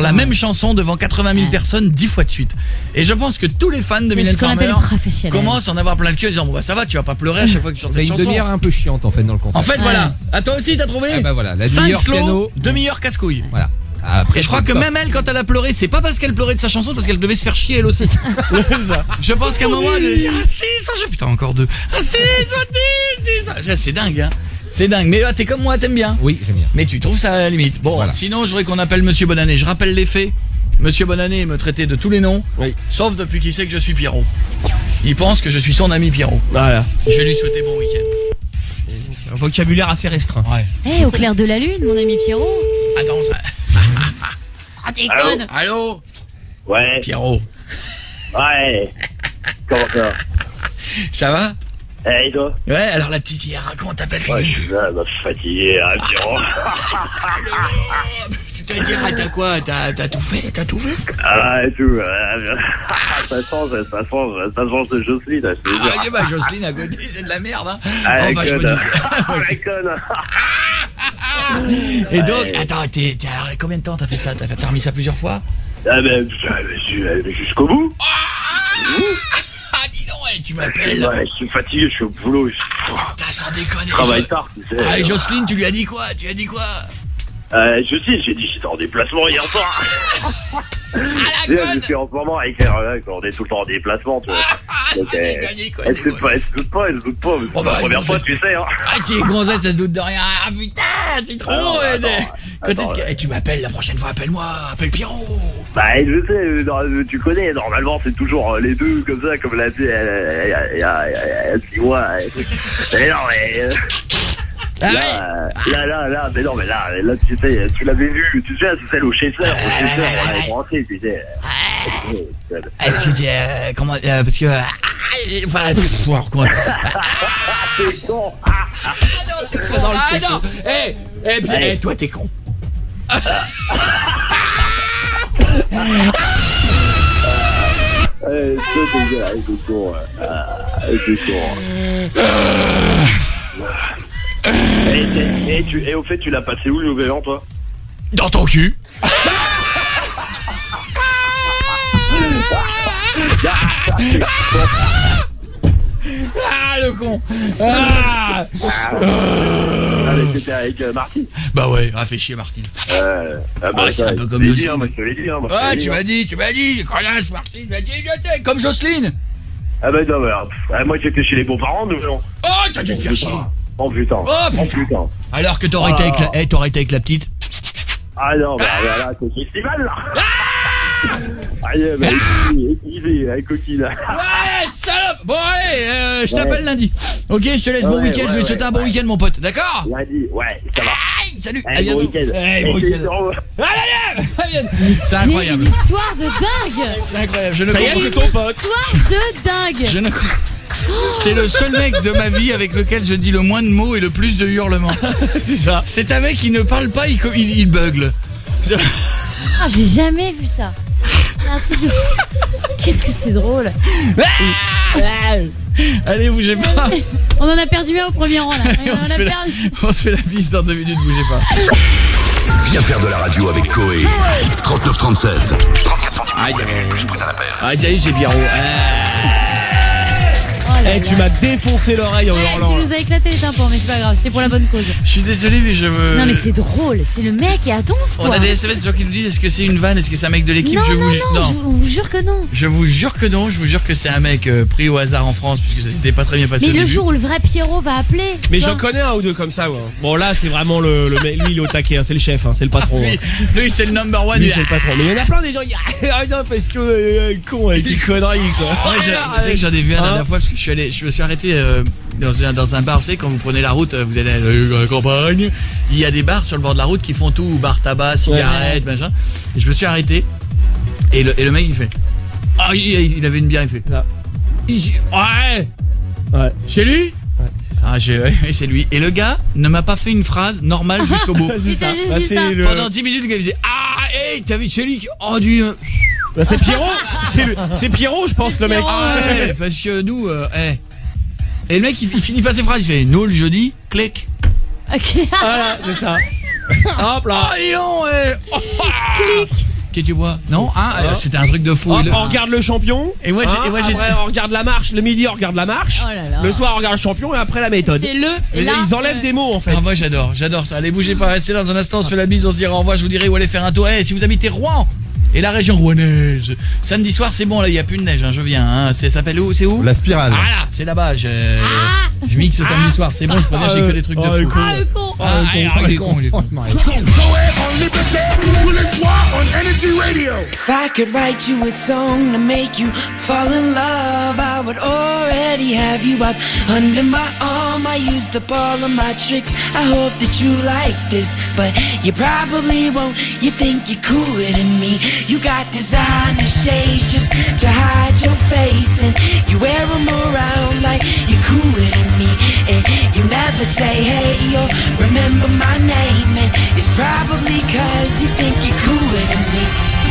la même chanson devant 80 000 personnes 10 fois de suite. Et je pense que tous les fans de Mylène Farmer commencent à en avoir plein le cul en disant bon bah ça va, tu vas pas pleurer à chaque fois que tu chantes cette chanson. Une demi-heure un peu chiante en fait dans le concert. En fait voilà. À toi aussi t'as trouvé voilà, la 5 slow, piano, demi-heure casse-couille. Voilà. Après, et je crois que même elle, quand elle a pleuré, c'est pas parce qu'elle pleurait de sa chanson, parce qu'elle devait se faire chier elle aussi. Je pense qu'à un moment, elle dit ah si, ça, putain encore deux. Ah si, soit. C'est dingue, hein. C'est dingue. Mais t'es comme moi, t'aimes bien. Oui, j'aime bien. Mais tu trouves ça à la limite. Bon, voilà. Sinon, je voudrais qu'on appelle Monsieur Bonannay. Je rappelle les faits. Monsieur Bonannay me traitait de tous les noms, sauf depuis qu'il sait que je suis Pierrot. Il pense que je suis son ami Pierrot. Voilà. Je vais lui souhaiter bon week-end. Un vocabulaire assez restreint. Ouais. Au clair de la lune, mon ami Pierrot. Attends, ça. Ah, t'es conne. Allô. Ouais. Pierrot. Ouais. Comment ça? Ça va? Et toi? Ouais, alors la petite hier, comment t'appelles? Ouais, je suis là, fatigué, hein, Pierrot. Tu t'as dit, t'as quoi? T'as tout fait? Ah, et tout. Ça change de Jocelyne, je te dis. Ah, bah, Jocelyne à côté, c'est de la merde, hein. Ah, enfin, je me dis. La conne. Et donc, attends, alors, combien de temps t'as fait ça? T'as remis ça plusieurs fois? Ah, ben, jusqu'au bout. Ah, dis donc, tu m'appelles. Ouais, je suis fatigué, je suis au boulot. T'as sans déconner. Je travaille tard, tu sais. Ah, et Jocelyne, tu lui as dit quoi? Jocelyne, j'ai dit j'étais en déplacement hier soir. Je suis en ce moment avec on est tout le temps en déplacement, tu vois. Donc, elle se doute pas. C'est la première fois, tu sais, hein. Ah, tu es gonzesse, ça se doute de rien. Ah, putain, c'est trop tu m'appelles la prochaine fois, appelle Pierrot. Bah, je sais, tu connais, normalement, c'est toujours les deux, comme ça, comme l'a dit, il y a 6 mois. Mais non, mais... Là, mais non, mais là, tu sais, tu l'avais vu, tu sais, c'est celle au Chaser, on l'avait rentré, tu sais. Comment, parce que, comment, c'est con. Non, puis, toi, t'es con. C'est con. Et au fait, tu l'as passé où le nouvel an, toi? Dans ton cul. Ah, le con. C'était avec Martine. Bah ouais, fais chier Martine. C'est un peu comme Jocelyne. Moi, je te l'ai dit. Ouais, tu m'as dit, connasse Martine, tu m'as dit, comme Jocelyne. Ah bah non, moi j'étais chez les beaux-parents, nous, non. Oh, t'as dû te faire chier. Oh putain. Alors que t'aurais été avec la petite. Ah non, bah là, c'est festival, là. Allez, bah, épuisé, coquine. Ouais, salope. Bon, allez, je t'appelle lundi. Ok, je te laisse, bon week-end, je vais te souhaiter un bon week-end, mon pote, d'accord? Lundi, ouais, ça va. Salut, allez, bon week-end. Bon week-end. Allez, c'est incroyable. C'est une histoire de dingue. C'est incroyable, je ne Ça y est, comprends c'est ton pote. Histoire de dingue. Je ne C'est le seul mec de ma vie avec lequel je dis le moins de mots et le plus de hurlements. C'est ça. C'est un mec qui ne parle pas, il bugle. Ah, j'ai jamais vu ça. Un truc de fou. Qu'est-ce que c'est drôle. Allez, bougez pas. On en a perdu un au premier rang là. On se fait la bise dans 2 minutes, bougez pas. Viens faire de la radio avec Coé. 3937. 34 centimes. Salut, c'est Pierrot. Tu m'as défoncé l'oreille en hurlant. Tu nous as éclaté les tympans, mais c'est pas grave, c'était pour la bonne cause. Je suis désolé, mais Non, mais c'est drôle, c'est le mec et à donf, quoi. On a des SMS de gens qui nous disent est-ce que c'est une vanne, est-ce que c'est un mec de l'équipe? Non, je vous jure que non. Je vous jure que non, je vous jure que c'est un mec pris au hasard en France, puisque ça s'était pas très bien passé. Mais le jour où le vrai Pierrot va appeler. Mais j'en connais un ou deux comme ça, ouais. Bon, là, c'est vraiment le mec, lui, il est au taquet, hein, c'est le chef, hein, c'est le patron. Lui, c'est le number one. Lui, c'est le patron. Mais il y en a plein des gens qui parce que con avec des conneries, quoi. Moi, je sais que j'en ai vu un la dernière fois, parce que je me suis arrêté dans un bar, vous savez, quand vous prenez la route, vous allez à la campagne, il y a des bars sur le bord de la route qui font tout, bar tabac, cigarettes, machin. Et je me suis arrêté, et le mec il fait, il avait une bière, il fait, ouais, c'est lui? C'est lui. Et le gars ne m'a pas fait une phrase normale jusqu'au bout. C'est ça. Pendant 10 minutes, le gars il faisait, t'as vu, c'est lui qui, Dieu. Bah, c'est Pierrot. C'est Pierrot, je pense, le mec. Ouais, parce que nous, Et le mec, il finit pas ses phrases, il fait nous le jeudi, clic. Ok. Voilà, c'est ça. Hop là. Oh, dis donc, Clic. Qu'est-ce que tu bois? Non, c'était un truc de fou. On regarde le champion. Et moi, après, on regarde la marche. Le midi, on regarde la marche. Oh là là. Le soir, on regarde le champion et après la méthode. C'est le. Mais ils enlèvent des mots en fait. Ah, moi j'adore ça. Allez, bougez pas, restez dans un instant, on se fait la bise, on se dira au revoir, je vous dirai où aller faire un tour. Si vous habitez Rouen et la région rouennaise, samedi soir c'est bon, là il y a plus de neige, je viens. Ça s'appelle où? C'est où? La Spirale. Voilà, c'est là-bas. Je mixe samedi soir, c'est bon, je préviens, j'ai que des trucs de fou. Le con. Il est con. If I could write you a song to make you fall in love, I would already have you up under my arm. I used up all of my tricks. I hope that you like this, but you probably won't. You think you're cooler than me. You got designer shades just to hide your face, and you wear them around like you're cooler than me. And you never say hey or remember my name, and it's probably 'cause you think you're cooler than me.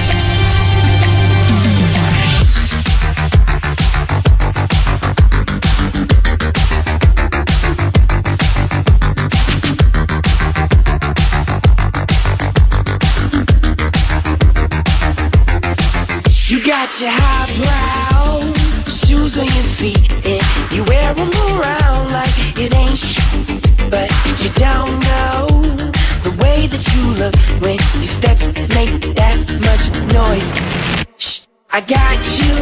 You got your highbrow shoes on your feet, and you wear them around like it ain't but you don't know the way that you look when your steps make that much noise. Shh, I got you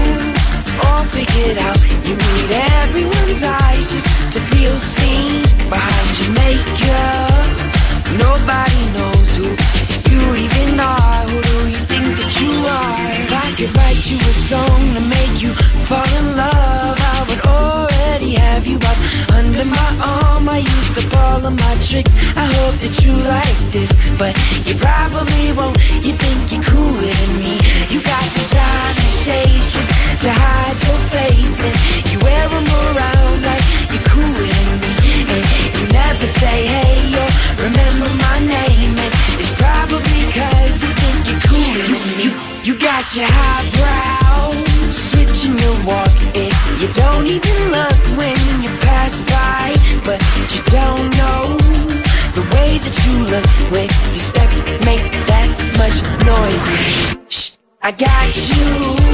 all figured out. You need everyone's eyes just to feel seen behind your makeup. Nobody knows who you even are. Who do you think that you are? If I could write you a song to make you fall in love, I would already have you up under my arm. I used up all of my tricks. I hope that you like this, but you probably won't. You think you're cooler than me. You got designer shades just to hide your face, and you wear them around like you're cooler than me. And you never say hey or remember my name, and it's probably 'cause you think you're cooler than me. You got your highbrow switching your walk, and you don't even look when you pass by, but you don't know the way that you look when your steps make that much noise. Shh, I got you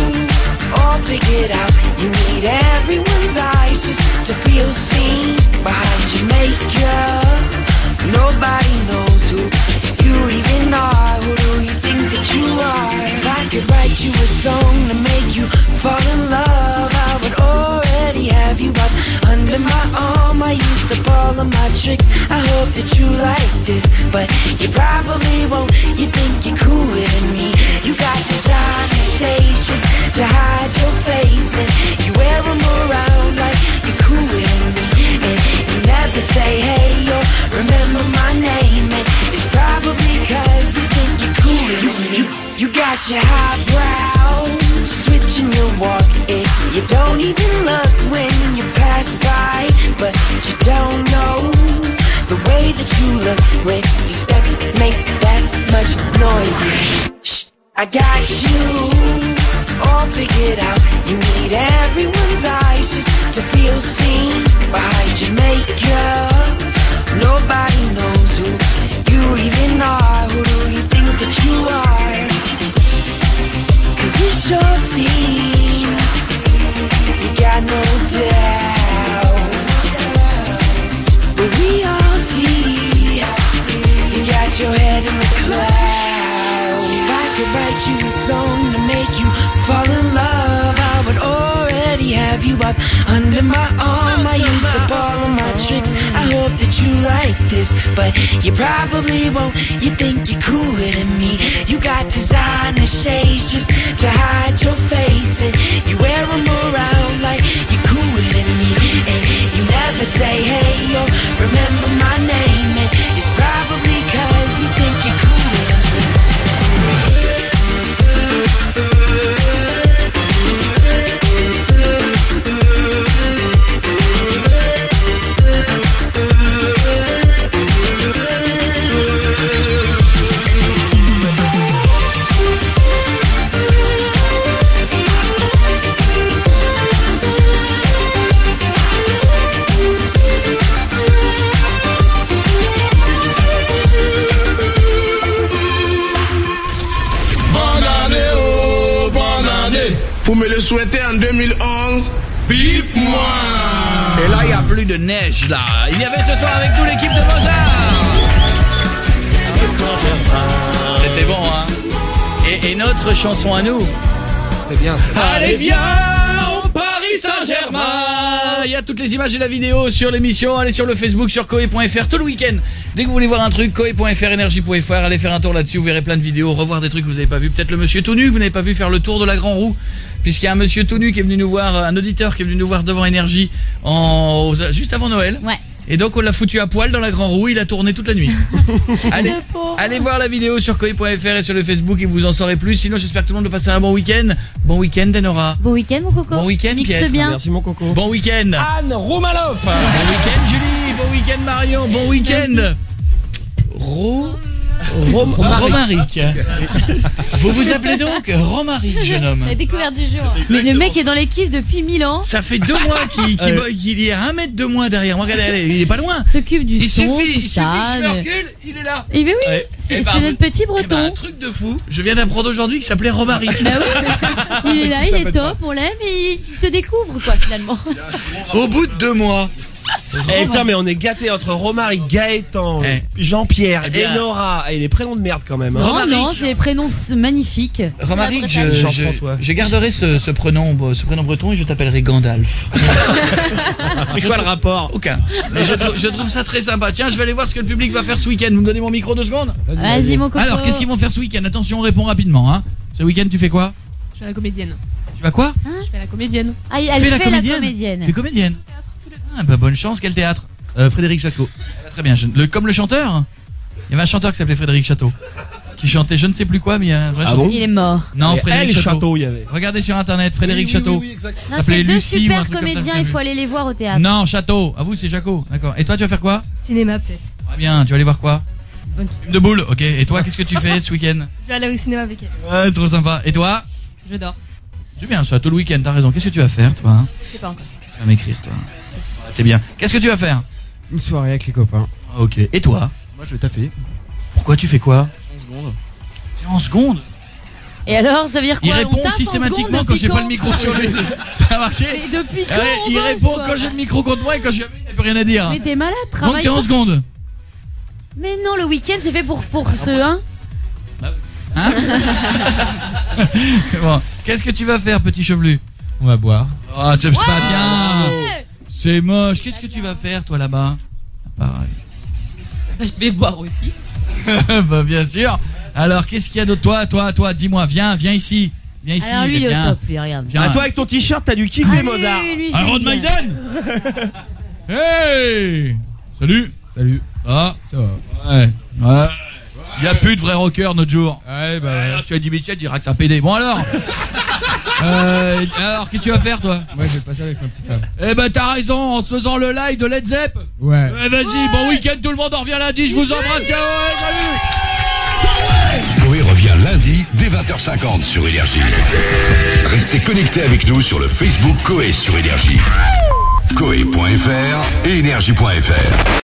all figured out. You need everyone's eyes just to feel seen behind your makeup. Nobody knows who you even are. Who do you think that you are? If I could write you a song to make you fall in love, I would already have you up under my arm. I used up all of my tricks. I hope that you like this, but you probably won't. You think you're cooler than me. You got designer shades just to hide your face, and you wear them around like you're cooler than me. And you never say hey or remember my name, and it's probably 'cause you think you're cooler than me. You got your highbrow switching your walk, and you don't even look when you pass by, but you don't know the way that you look when your steps make that much noise. Shh, I got you all figured out. You need everyone's eyes just to feel seen behind your makeup. Nobody knows who you even are. Who do you think that you are? 'Cause it sure seems you got no doubt, but we all see you got your head in the clouds. If I could write you a song to make you fall in love, I would already have you up under my arm. I used up all of my tricks. I hope that you like this, but you probably won't. You think you're cooler than me. You got designer shades just to hide your face, and you wear them around like you're cooler than me. And you never say hey or remember my name, and it's probably 'cause you think you're cooler than me. pour me le souhaiter en 2011. Bip-moi. Et là, il n'y a plus de neige, là. Il y avait ce soir avec nous l'équipe de Mozart. C'était bon, hein. Et notre chanson à nous. C'était bien, c'est Allez, viens au Paris Saint-Germain. Il y a toutes les images et la vidéo sur l'émission. Allez sur le Facebook, sur koé.fr tout le week-end. Dès que vous voulez voir un truc, koé.fr, énergie.fr, allez faire un tour là-dessus. Vous verrez plein de vidéos, revoir des trucs que vous n'avez pas vu. Peut-être le monsieur tout nu que vous n'avez pas vu faire le tour de la Grand Roue. Puisqu'il y a un monsieur tout nu qui est venu nous voir, un auditeur qui est venu nous voir devant Énergie juste avant Noël. Ouais. Et donc on l'a foutu à poil dans la Grand Roue, il a tourné toute la nuit. Allez voir la vidéo sur koé.fr et sur le Facebook et vous en saurez plus. Sinon j'espère que tout le monde va passer un bon week-end. Bon week-end Enora. Bon week-end mon coco. Bon week-end Piètre. bien. Merci mon coco. Bon week-end Anne Roumaloff. Bon week-end Julie. Bon week-end Marion. Bon week-end Romaric. Vous vous appelez donc Romaric, jeune homme. La découverte du jour. Mais le mec est dans l'équipe depuis 1000 ans. Ça fait 2 mois qu'il est à 1 mètre de moi derrière moi. Regardez, il est pas loin. S'occupe du son, tout il suffit ça. que je me recule, il est là. Et ben oui, Ouais. c'est notre petit breton. Un truc de fou. Je viens d'apprendre aujourd'hui qu'il s'appelait Romaric. Bah oui. Il est là, il est top, on l'aime et il te découvre quoi finalement. Au bout de 2 mois. Eh putain, mais on est gâtés entre Romaric, Gaëtan, Jean-Pierre, Eh bien. Enora. Et les prénoms de merde quand même. Hein. Non, Romaric. non, c'est des prénoms magnifiques. Romaric, Jean-François. je garderai ce prénom breton et je t'appellerai Gandalf. C'est quoi le rapport? Aucun. Mais je trouve ça très sympa. Tiens, je vais aller voir ce que le public va faire ce week-end. Vous me donnez mon micro 2 secondes? Vas-y mon coco. Alors, qu'est-ce qu'ils vont faire ce week-end? Attention, on répond rapidement. Hein. Ce week-end, tu fais quoi? Je fais la comédienne. Tu vas quoi? Je fais la comédienne. Ah, elle Tu fait fais la comédienne. Tu es comédienne? Ah, bah bonne chance, quel théâtre? Frédéric Château. Très bien. Comme le chanteur? Il y avait un chanteur qui s'appelait Frédéric Château. Qui chantait je ne sais plus quoi, mais il y a un vrai chanteur. Il est mort. Non, Frédéric Château. il y avait. Regardez sur internet, Frédéric Château. Oui, exact. Non, s'appelait c'est 2 Lucie ou un super truc comme ça, comédiens, j'ai il vu. faut aller les voir au théâtre. Non, Château. À vous, c'est Jaco. D'accord. Et toi, tu vas faire quoi? Cinéma peut-être. Très bien. Tu vas aller voir quoi? Ok. Film de boule. Ok. Et toi, qu'est-ce que tu fais ce week-end? Je vais aller au cinéma avec elle. Ouais, trop sympa. Et toi? Je dors. C'est bien, ça, tout le week-end. T'as raison. Qu'est-ce que tu vas faire, toi? Hein? Je sais pas encore. Tu vas m'écrire, toi. Ouais, t'es bien. Qu'est-ce que tu vas faire? Une soirée avec les copains. Ok. Et toi? Moi, je vais taffer. Pourquoi tu fais quoi? 11 secondes. En seconde. Et alors, ça veut dire quoi? Il On répond tape en systématiquement secondes quand j'ai depuis pas le micro sur lui. Ça a marqué? Mais depuis quand? Ouais, on il bosse, répond quoi. quand j'ai le micro contre moi et quand je suis avec, il n'a plus rien à dire. Mais t'es malade, Donc travaille. t'es en seconde. Mais non, le week-end c'est fait pour ce hein. Hein? Bon, qu'est-ce que tu vas faire, petit chevelu? On va boire. Oh, c'est pas bien. Ouais. C'est moche. Qu'est-ce que tu vas faire, toi, là-bas? Pareil. Je vais boire aussi. Bah, bien sûr. Alors, qu'est-ce qu'il y a d'autre? Toi, dis-moi, viens ici. Viens ici. Alors lui il est au viens. top, lui, regarde. Viens. Ah, toi avec ton t-shirt, t'as dû kiffer Mozart. Lui, je Iron l'aime bien. Maiden. Hey. Salut. Salut. Ah, Ça va. ouais. Il y a plus de vrais rockers notre jour. Ouais, bah Alors, tu as dit Michel, tu diras que c'est un PD. Bon alors. Alors, qu'est-ce que tu vas faire, toi? Moi, je vais passer avec ma petite femme. Eh ben, t'as raison, en se faisant le live de Led Zepp. Ouais. Vas-y, bon week-end, tout le monde, on revient lundi. Je vous embrasse. Ciao, ouais, salut. Coé revient lundi dès 20h50 sur Énergie. Restez connectés avec nous sur le Facebook Coé sur Énergie. Coé.fr et Énergie.fr.